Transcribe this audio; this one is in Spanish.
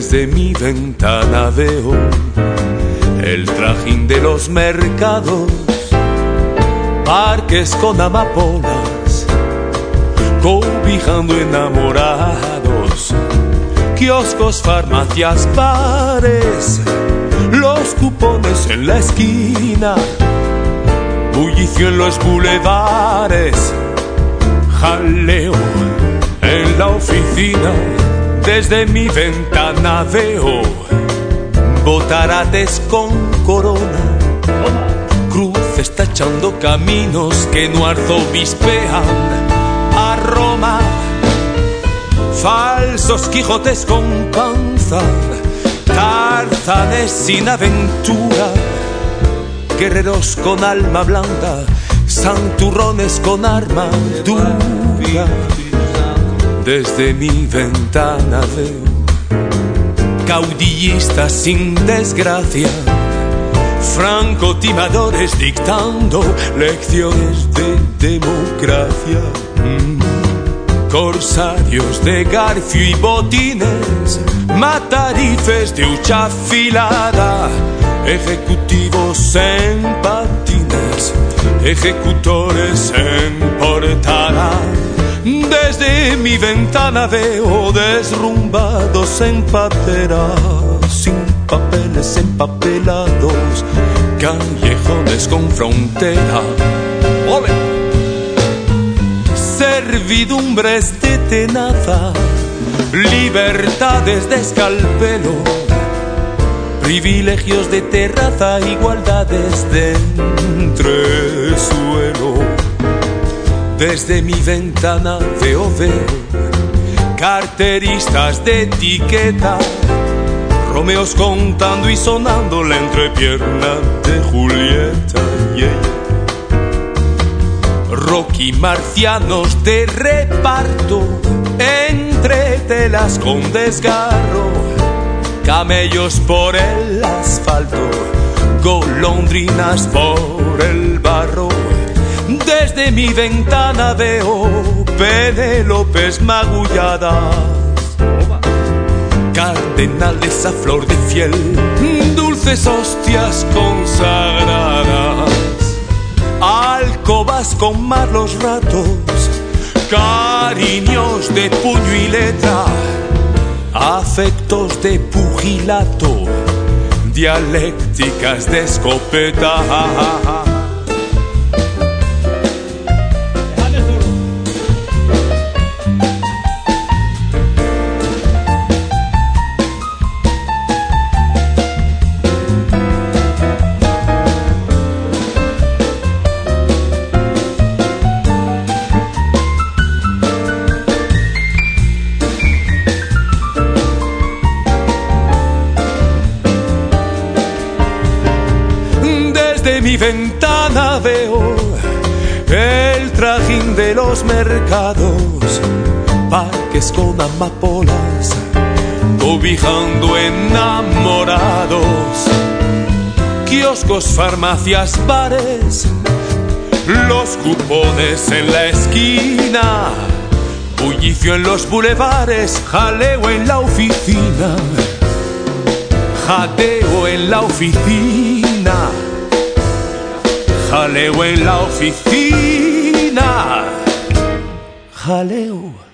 Desde mi ventana veo el trajín de los mercados, parques con amapolas, cobijando enamorados, kioscos, farmacias, bares, los cupones en la esquina, bullicio en los bulevares, jaleo en la oficina. Desde mi ventana veo botarates con corona, cruces tachando caminos que no arzobispean a Roma, falsos Quijotes con panza, tarzanes sin aventura, guerreros con alma blanda, santurrones con armadura. Desde mi ventana veo caudillistas sin desgracia, francotimadores dictando lecciones de democracia, corsarios de garfio y botines, matarifes de hucha afilada, ejecutivos en patines, ejecutores en portada. Desde mi ventana veo derrumbados en pateras, sin papeles empapelados, callejones con frontera. ¡Ole! Servidumbres de tenaza, libertades de escalpelo, privilegios de terraza, igualdades de entresuelo. Desde mi ventana veo carteristas de etiqueta, Romeos contando y sonando la entrepierna de Julieta, Rocky marcianos de reparto, entre telas con desgarro, camellos por el asfalto, golondrinas por el barro. Desde mi ventana veo Penélopes magulladas, cardenales a flor de fiel, dulces hostias consagradas, alcobas con malos ratos, cariños de puño y letra, afectos de pugilato, dialécticas de escopeta. Desde mi ventana veo el trajín de los mercados, parques con amapolas, cobijando enamorados, kioscos, farmacias, bares, los cupones en la esquina, bullicio en los bulevares, jaleo en la oficina, jadeo en la oficina, jaleo en la oficina, jaleo.